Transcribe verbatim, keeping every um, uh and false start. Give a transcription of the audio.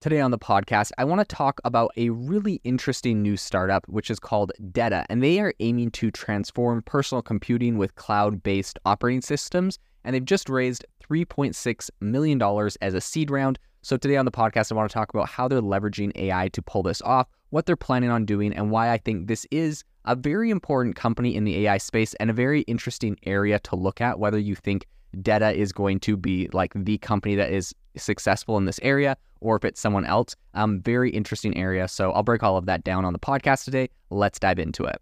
Today on the podcast, I want to talk about a really interesting new startup, which is called Detta, and they are aiming to transform personal computing with cloud-based operating systems, and they've just raised three point six million dollars as a seed round. So today on the podcast, I want to talk about how they're leveraging A I to pull this off, what they're planning on doing, and why I think this is a very important company in the A I space and a very interesting area to look at, whether you think Detta is going to be like the company that is successful in this area, or if it's someone else. Um, very interesting area. So I'll break all of that down on the podcast today. Let's dive into it.